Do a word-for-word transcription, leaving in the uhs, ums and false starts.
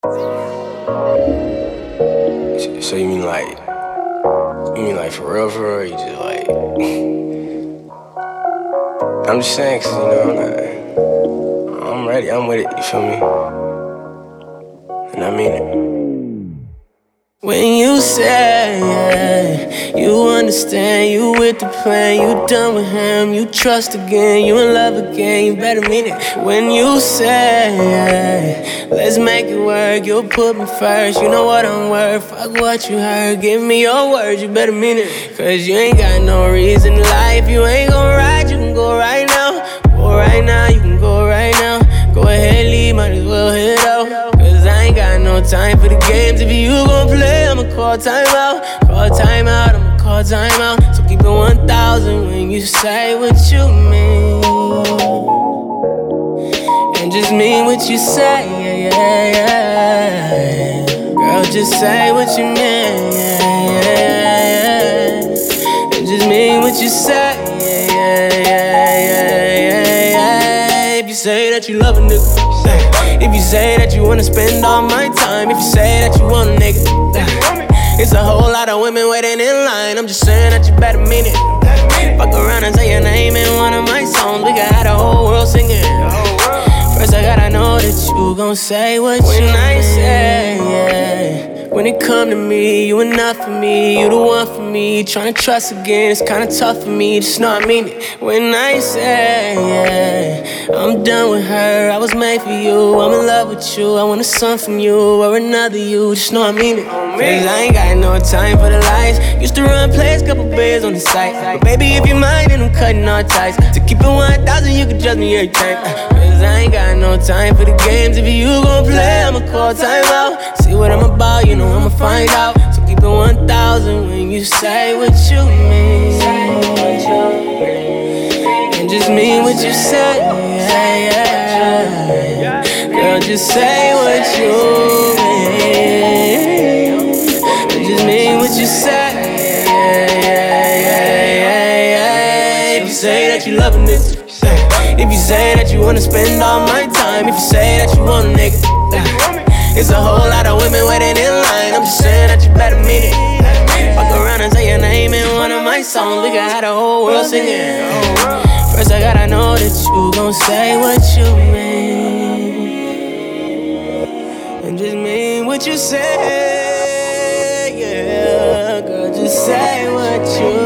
So you mean like, you mean like for real, for real? You just like, I'm just saying, cause you know, I'm, not, I'm ready, I'm with it, you feel me? And I mean it. When you say, yeah, you understand, you with the plan, you done with him, you trust again, you in love again, you better mean it. When you say, yeah, let's make it work, you'll put me first, you know what I'm worth, fuck what you heard, give me your words, you better mean it. Cause you ain't got no reason to lie, if you ain't gon' ride, you can go right now, go right now, you can go right now, go ahead, leave, might as well head out. I ain't got no time for the games. If you gon' play, I'ma call timeout. Call timeout, I'ma call timeout. So keep it one thousand when you say what you mean. And just mean what you say, yeah, yeah, yeah. Girl, just say what you mean, yeah, yeah, yeah. And just mean what you say, yeah, yeah, yeah, yeah, yeah, yeah. If you say that you love a nigga, if you say that you wanna spend all my time, if you say that you want a nigga, it's a whole lot of women waiting in line. I'm just saying that you better mean it. Fuck around and say your name in one of my songs. We got the whole world singing. First I gotta know that you gon' say what when you I say, yeah. When it come to me, you enough for me, you the one for me. Tryna trust again, it's kinda tough for me, just know I mean it. When I say, yeah, I'm done with her, I was made for you, I'm in love with you, I want a son from you, or another you, just know I mean it. Cause I ain't got no time for the lies, used to run plays, couple beers on the site. But baby, if you mind, then I'm cutting all ties. To keep it one thousand, you can trust me every time. Cause I ain't got no time for the games, if you gon' play, I'ma call timeout. See what I'm about, you know I'ma find out. So keep it one thousand when you say what you mean. And just mean what you say, yeah, yeah. Girl, just say what you mean. And just mean what you say, yeah, yeah, yeah, yeah, yeah. If you say that you love a nigga, if you say that you wanna spend all my time, if you say that you want a nigga, it's a whole lot of women waiting in line. I'm just saying that you better mean it. Fuck around and say your name in one of my songs. We got the whole world singing. First I gotta know that you gon' say what you mean. And just mean what you say, yeah. Girl, just say what you